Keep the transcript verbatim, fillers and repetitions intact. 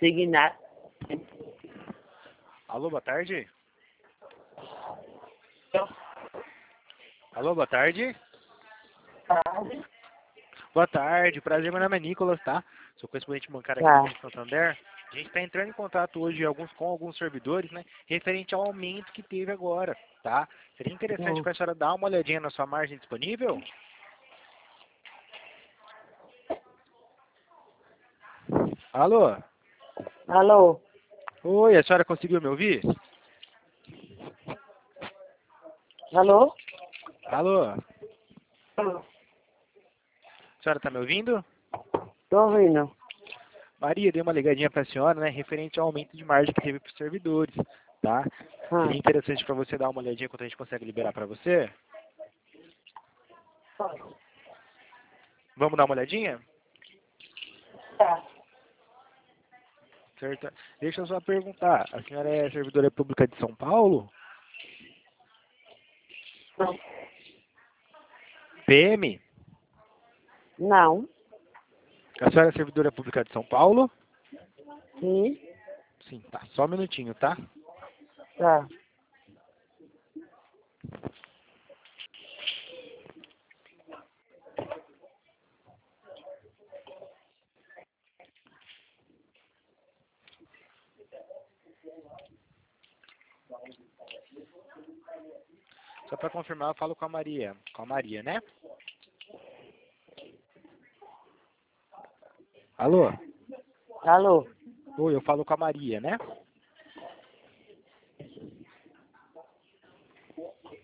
Signar. Alô, boa tarde. Alô, boa tarde. Boa tarde, prazer, meu nome é Nicolas, tá? Sou correspondente bancário aqui Tá. do Banco Santander. A gente está entrando em contato hoje alguns, com alguns servidores, né? Referente ao aumento que teve agora, tá? Seria interessante Hum. para a senhora dar uma olhadinha na sua margem disponível? Alô? Alô? Oi, a senhora conseguiu me ouvir? Alô? Alô? Alô? A senhora está me ouvindo? Tô ouvindo. Maria, dei uma ligadinha para a senhora, né? Referente ao aumento de margem que teve para os servidores, tá? Ah. Seria interessante para você dar uma olhadinha quanto a gente consegue liberar para você? Vamos dar uma olhadinha? Tá. Certo. Deixa eu só perguntar, a senhora é servidora pública de São Paulo? Não. P M? Não. A senhora é servidora pública de São Paulo? Sim. Sim, tá. Só um minutinho, tá? Tá. Só para confirmar, eu falo com a Maria. Com a Maria, né? Alô? Alô? Oi, eu falo com a Maria, né?